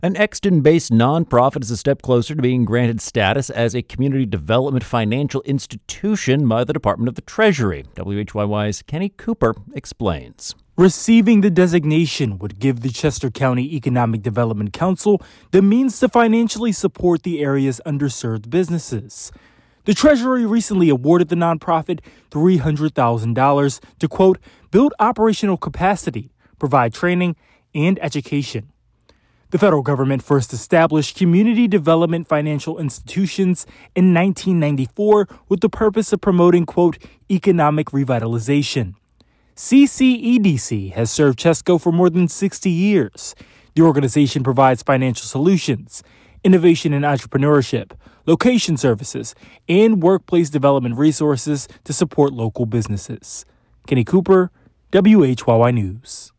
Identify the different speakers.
Speaker 1: An Exton-based nonprofit is a step closer to being granted status as a community development financial institution by the Department of the Treasury. WHYY's Kenny Cooper explains.
Speaker 2: Receiving the designation would give the Chester County Economic Development Council the means to financially support the area's underserved businesses. The Treasury recently awarded the nonprofit $300,000 to, quote, build operational capacity, provide training, and education. The federal government first established community development financial institutions in 1994 with the purpose of promoting, quote, economic revitalization. CCEDC has served Chesco for more than 60 years. The organization provides financial solutions, innovation and entrepreneurship, location services, and workplace development resources to support local businesses. Kenny Cooper, WHYY News.